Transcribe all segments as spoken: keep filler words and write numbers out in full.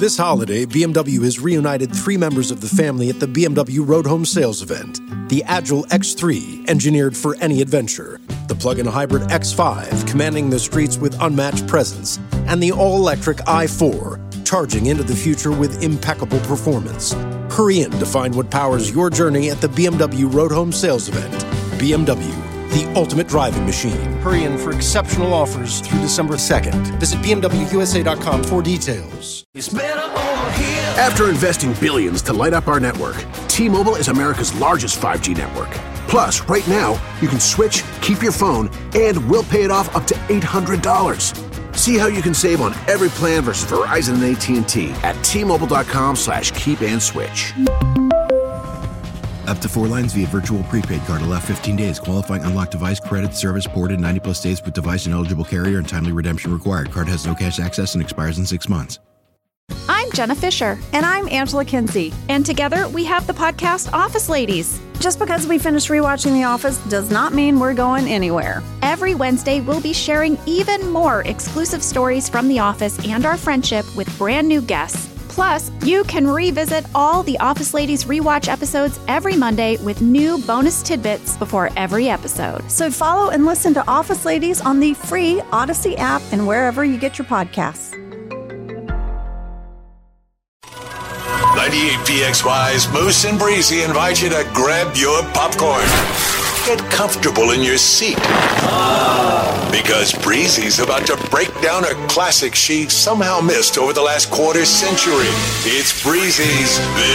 This holiday, B M W has reunited three members of the family at the B M W Road Home Sales event. The Agile X three, engineered for any adventure. The plug-in hybrid X five, commanding the streets with unmatched presence. And the all-electric i four, charging into the future with impeccable performance. Hurry in to find what powers your journey at the B M W Road Home Sales event. B M W, the ultimate driving machine. Hurry in for exceptional offers through December second. Visit B M W U S A dot com for details. It's better over here. After investing billions to light up our network, T-Mobile is America's largest five G network. Plus, right now, you can switch, keep your phone, and we'll pay it off up to eight hundred dollars. See how you can save on every plan versus Verizon and A T and T at T-Mobile.com slash keep and switch. Up to four lines via virtual prepaid card. Allow fifteen days. Qualifying unlocked device credit service ported ninety plus days with device and eligible carrier and timely redemption required. Card has no cash access and expires in six months. I'm Jenna Fisher. And I'm Angela Kinsey. And together we have the podcast Office Ladies. Just because we finished rewatching The Office does not mean we're going anywhere. Every Wednesday, we'll be sharing even more exclusive stories from The Office and our friendship with brand new guests. Plus, you can revisit all the Office Ladies rewatch episodes every Monday with new bonus tidbits before every episode. So follow and listen to Office Ladies on the free Odyssey app and wherever you get your podcasts. ninety-eight P X Y's Moose and Breezy invite you to grab your popcorn. Get comfortable in your seat. Because Breezy's about to break down a classic she somehow missed over the last quarter century. It's Breezy's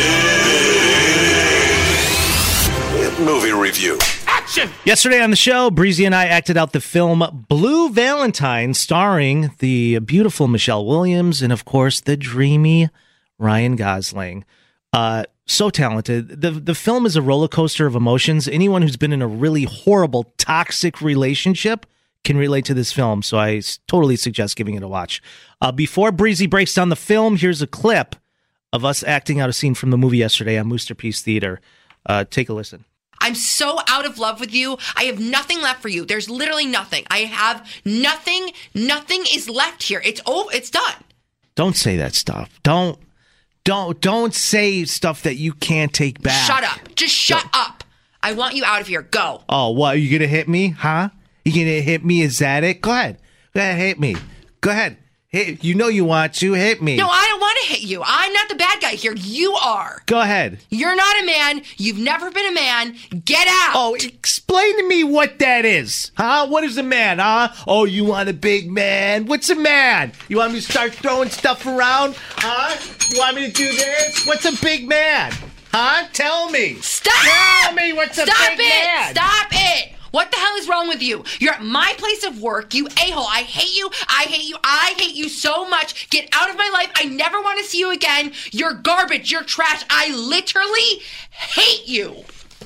Big Movie Review. Action! Yesterday on the show, Breezy and I acted out the film Blue Valentine, starring the beautiful Michelle Williams and, of course, the dreamy Ryan Gosling. Uh, so talented. The the film is a roller coaster of emotions. Anyone who's been in a really horrible, toxic relationship can relate to this film, so I s- totally suggest giving it a watch. Uh, before Breezy breaks down the film, here's a clip of us acting out a scene from the movie yesterday on Moosterpiece Theater. Uh, take a listen. I'm so out of love with you. I have nothing left for you. There's literally nothing. I have nothing. Nothing is left here. It's over. It's done. Don't say that stuff. Don't. Don't don't say stuff that you can't take back. Shut up. Just shut Go. up. I want you out of here. Go. Oh, what? Are you going to hit me? Huh? You going to hit me? Is that it? Go ahead. Go ahead. Hit me. Go ahead. Hit. You know you want to. Hit me. No, I don't want to hit you. I'm not the bad guy here. You are. Go ahead. You're not a man. You've never been a man. Get out. Oh, explain to me what that is. Huh? What is a man, huh? Oh, you want a big man? What's a man? You want me to start throwing stuff around? Huh? You want me to do this? What's a big man? Huh? Tell me. Stop. Tell me what's a Stop big it. man. Stop it. What the hell is wrong with you? You're at my place of work. You a-hole. I hate you. I hate you. I hate you so much. Get out of my life. I never want to see you again. You're garbage. You're trash. I literally hate you.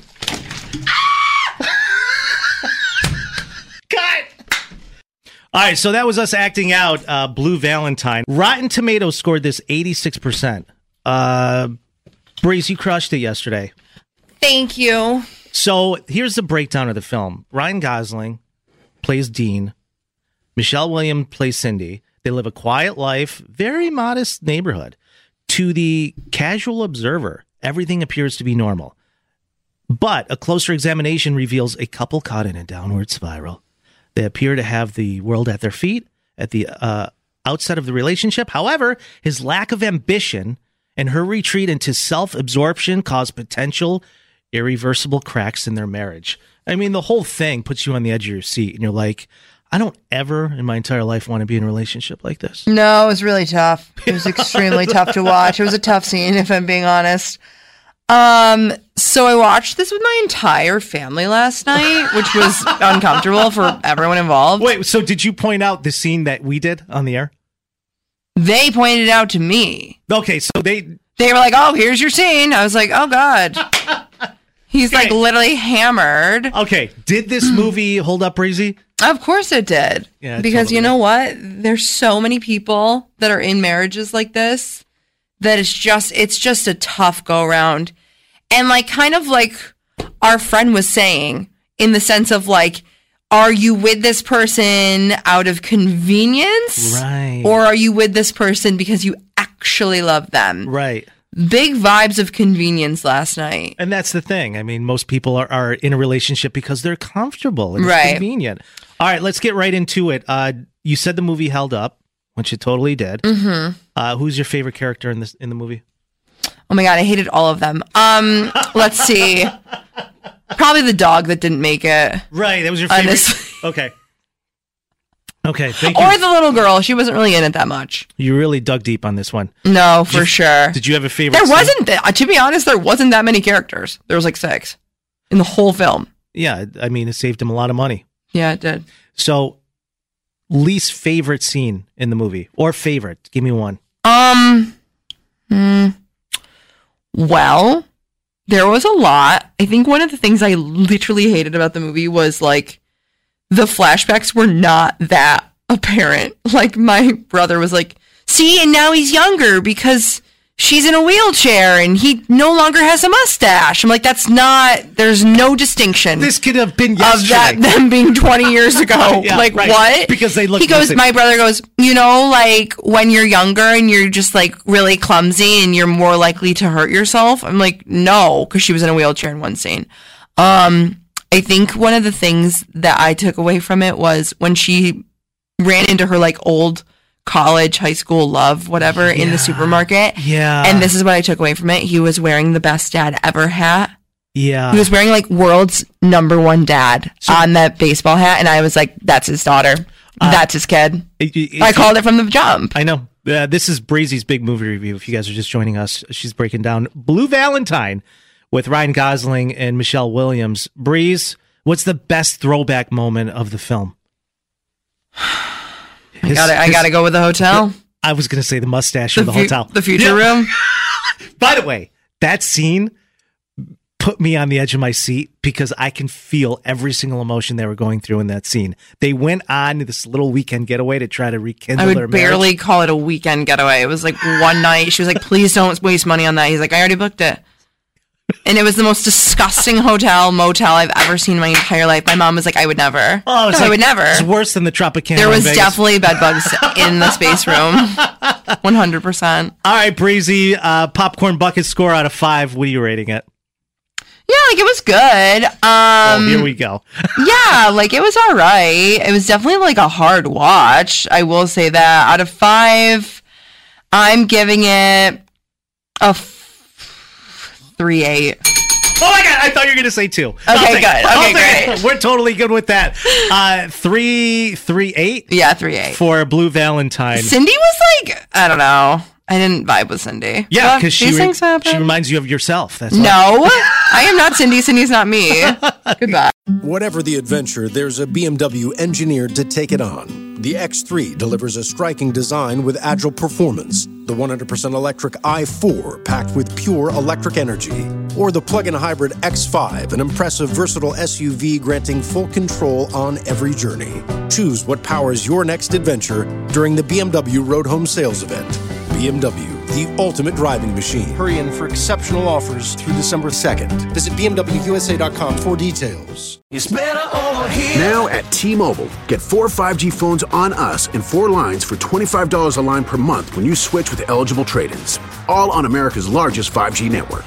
Ah! Cut! All right, so that was us acting out uh, Blue Valentine. Rotten Tomatoes scored this eighty-six percent. Uh, Breeze, you crushed it yesterday. Thank you. So here's the breakdown of the film. Ryan Gosling plays Dean. Michelle Williams plays Cindy. They live a quiet life, very modest neighborhood. To the casual observer, everything appears to be normal. But a closer examination reveals a couple caught in a downward spiral. They appear to have the world at their feet at the uh, outset of the relationship. However, his lack of ambition and her retreat into self-absorption cause potential irreversible cracks in their marriage. I mean, the whole thing puts you on the edge of your seat, and you're like, I don't ever in my entire life want to be in a relationship like this. No, it was really tough. It was extremely tough to watch. It was a tough scene, if I'm being honest. Um, so I watched this with my entire family last night, which was uncomfortable for everyone involved. Wait, so did you point out the scene that we did on the air? They pointed it out to me. Okay, so they... They were like, oh, here's your scene. I was like, oh, God. He's like literally hammered. Okay, did this movie hold up, Breezy? Of course it did. Yeah, it because totally you know did. what? There's so many people that are in marriages like this that it's just it's just a tough go around. And like kind of like our friend was saying, in the sense of like, are you with this person out of convenience? Right. Or are you with this person because you actually love them. Right. Big vibes of convenience last night. And that's the thing. I mean, most people are, are in a relationship because they're comfortable and it's Right. convenient. All right, let's get right into it. Uh, you said the movie held up, which it totally did. Mm-hmm. Uh, who's your favorite character in this in the movie? Oh my God, I hated all of them. Um, let's see. Probably the dog that didn't make it. Right, that was your favorite. Honestly. Okay. Okay, thank you. Or the little girl. She wasn't really in it that much. You really dug deep on this one. No, Did for you- sure. Did you have a favorite? There scene? wasn't, th- to be honest, there wasn't that many characters. There was like six in the whole film. Yeah, I mean, it saved him a lot of money. Yeah, it did. So, least favorite scene in the movie, or favorite? Give me one. Um, hmm, well, there was a lot. I think one of the things I literally hated about the movie was like the flashbacks were not that apparent. Like my brother was like, see, and now he's younger because she's in a wheelchair and he no longer has a mustache. I'm like, that's not, there's no distinction. This could have been Of yesterday. that them being twenty years ago. Yeah, like right. what? Because they look He goes, missing. my brother goes, you know, like when you're younger and you're just like really clumsy and you're more likely to hurt yourself. I'm like, no, because she was in a wheelchair in one scene. Um, I think one of the things that I took away from it was when she ran into her like old college, high school love, whatever, in the supermarket. Yeah. And this is what I took away from it. He was wearing the best dad ever hat. Yeah. He was wearing like world's number one dad on that baseball hat. And I was like, that's his daughter. Uh, that's his kid. It- it- I called it from the jump. I know. Uh, this is Breezy's big movie review. If you guys are just joining us, she's breaking down Blue Valentine with Ryan Gosling and Michelle Williams. Breeze, what's the best throwback moment of the film? I gotta, I gotta go with the hotel. I was going to say the mustache or the fu- hotel. The future Yeah. room. By the way, that scene put me on the edge of my seat because I can feel every single emotion they were going through in that scene. They went on this little weekend getaway to try to rekindle I their would marriage. barely call it a weekend getaway. It was like one night. She was like, please don't waste money on that. He's like, I already booked it. And it was the most disgusting hotel, motel I've ever seen in my entire life. My mom was like, I would never. Oh, it's no, like, I would never. It's worse than the Tropicana. There in was Vegas. definitely bed bugs in the space room. one hundred percent. All right, Breezy, uh, popcorn bucket score out of five. What are you rating it? Yeah, like it was good. Um, oh, here we go. yeah, like it was all right. It was definitely like a hard watch. I will say that. Out of five, I'm giving it a f- three eight. Oh my God, I thought you were going to say two. Okay, good. Okay, great. We're totally good with that. Uh, three, three, eight Yeah, three eight. for Blue Valentine. Cindy was like, I don't know. I didn't vibe with Cindy. Yeah, But because she, these re- things happen. she reminds you of yourself. That's all. No, I am not Cindy. Cindy's not me. Goodbye. Whatever the adventure, there's a B M W engineered to take it on. The X three delivers a striking design with agile performance. The one hundred percent electric i four packed with pure electric energy. Or the plug-in hybrid X five, an impressive versatile S U V granting full control on every journey. Choose what powers your next adventure during the B M W Road Home Sales Event. B M W, the ultimate driving machine. Hurry in for exceptional offers through December second. Visit B M W U S A dot com for details. Now at T-Mobile, get four five G phones on us and four lines for twenty-five dollars a line per month when you switch with eligible trade-ins. All on America's largest five G network.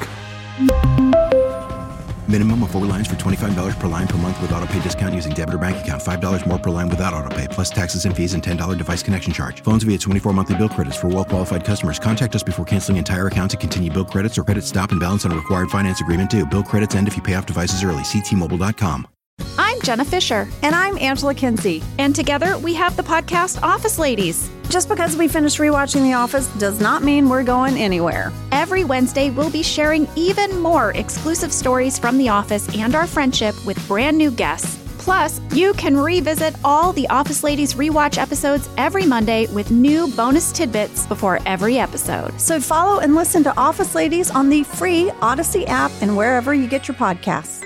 Minimum of four lines for twenty-five dollars per line per month with autopay discount using debit or bank account. five dollars more per line without autopay, plus taxes and fees and ten dollars device connection charge. Phones via twenty-four monthly bill credits for well-qualified customers. Contact us before canceling entire account to continue bill credits or credit stop and balance on a required finance agreement due. Bill credits end if you pay off devices early. See T Mobile dot com. I'm Jenna Fisher, And I'm Angela Kinsey. and together we have the podcast Office Ladies. Just because we finished rewatching The Office does not mean we're going anywhere. Every Wednesday, we'll be sharing even more exclusive stories from The Office and our friendship with brand new guests. Plus, you can revisit all the Office Ladies rewatch episodes every Monday with new bonus tidbits before every episode. So follow and listen to Office Ladies on the free Odyssey app and wherever you get your podcasts.